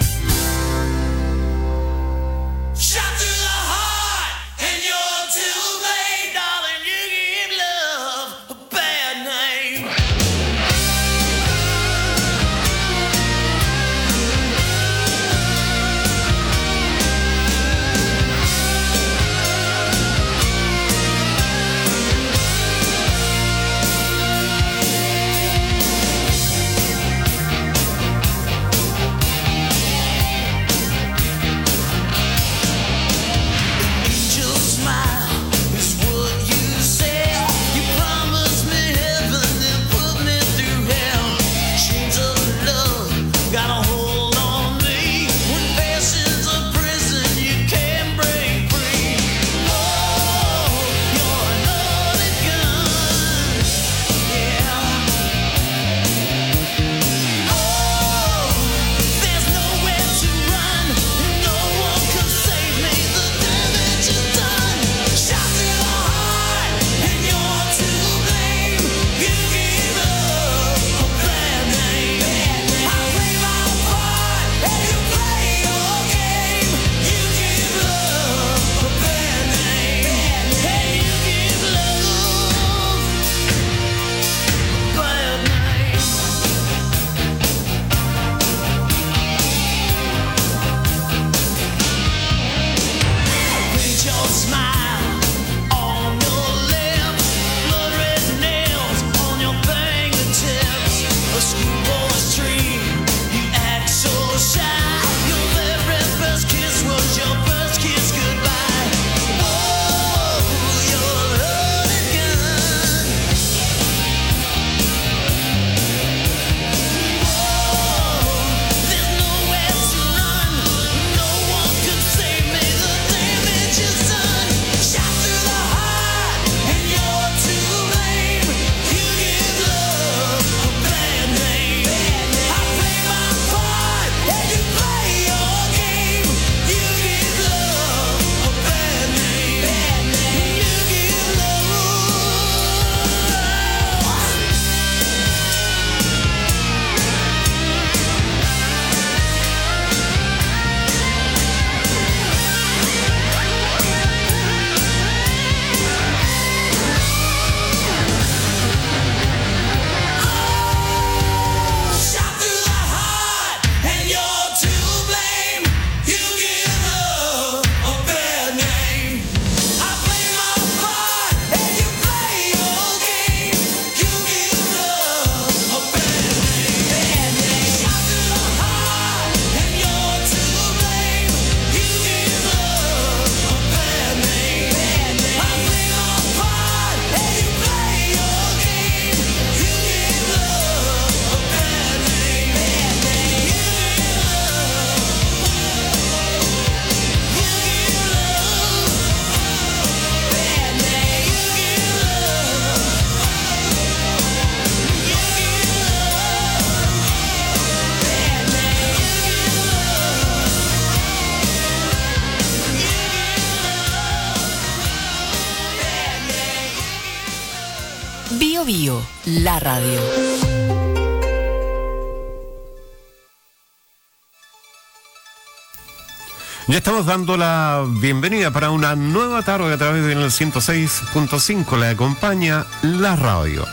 Bio Bio, la radio. Ya estamos dando la bienvenida para una nueva tarde a través del ciento seis punto cinco. Le acompaña la radio.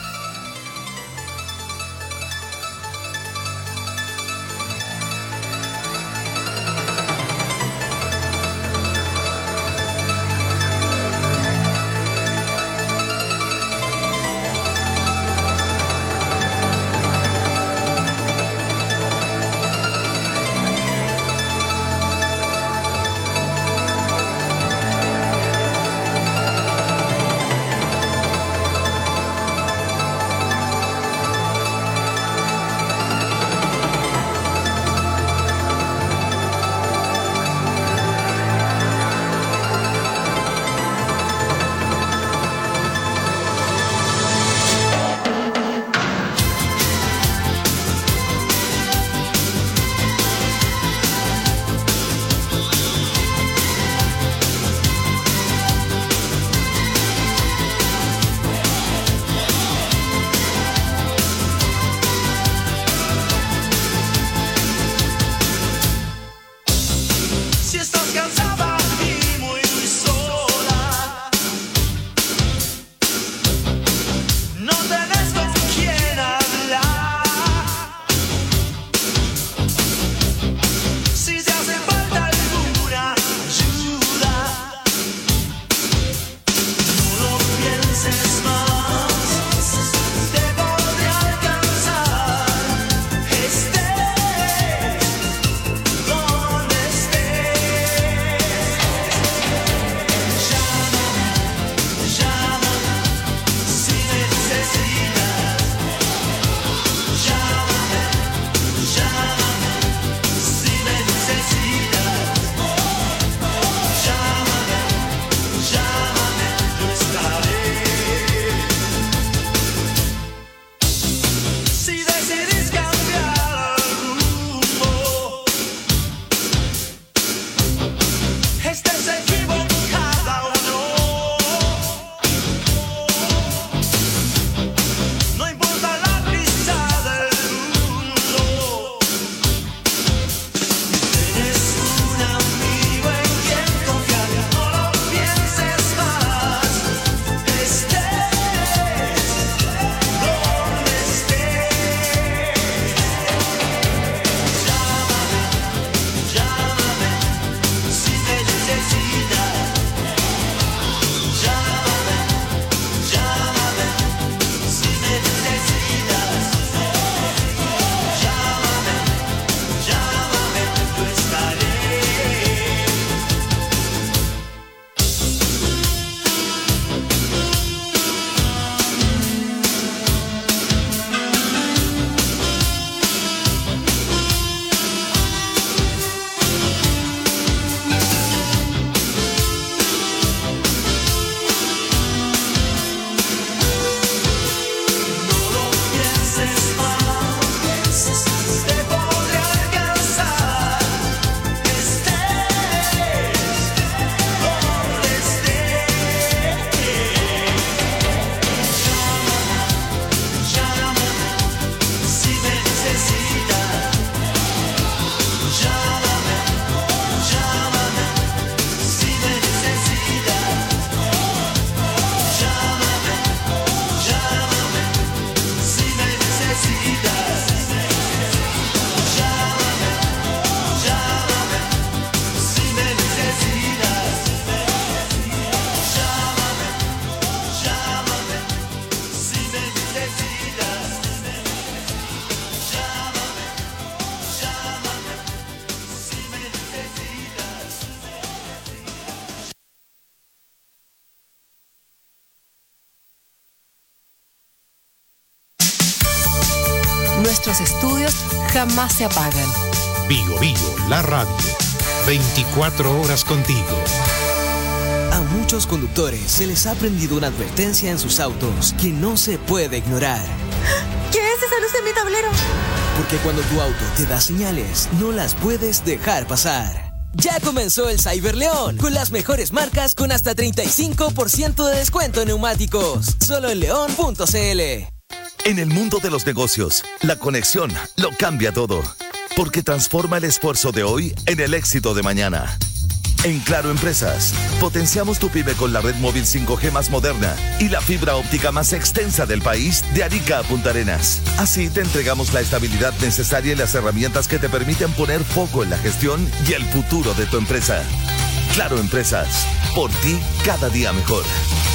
jamás se apagan. Bio Bio, la radio. veinticuatro horas contigo. A muchos conductores se les ha prendido una advertencia en sus autos que no se puede ignorar. ¿Qué es esa luz en mi tablero? Porque cuando tu auto te da señales, no las puedes dejar pasar. Ya comenzó el Cyber León, con las mejores marcas con hasta treinta y cinco por ciento de descuento en neumáticos. Solo en león punto c l. En el mundo de los negocios, la conexión lo cambia todo. Porque transforma el esfuerzo de hoy en el éxito de mañana. En Claro Empresas, potenciamos tu pyme con la red móvil cinco G más moderna y la fibra óptica más extensa del país de Arica a Punta Arenas. Así te entregamos la estabilidad necesaria y las herramientas que te permiten poner foco en la gestión y el futuro de tu empresa. Claro Empresas, por ti cada día mejor.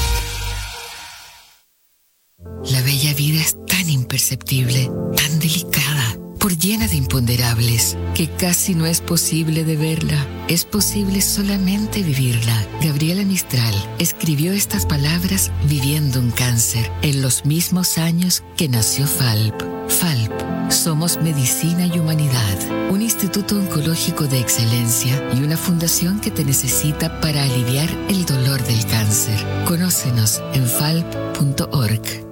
La bella vida es tan imperceptible, tan delicada, por llena de imponderables, que casi no es posible de verla. Es posible solamente vivirla. Gabriela Mistral escribió estas palabras viviendo un cáncer en los mismos años que nació F A L P. F A L P. Somos Medicina y Humanidad, un instituto oncológico de excelencia y una fundación que te necesita para aliviar el dolor del cáncer. Conócenos en falp punto org.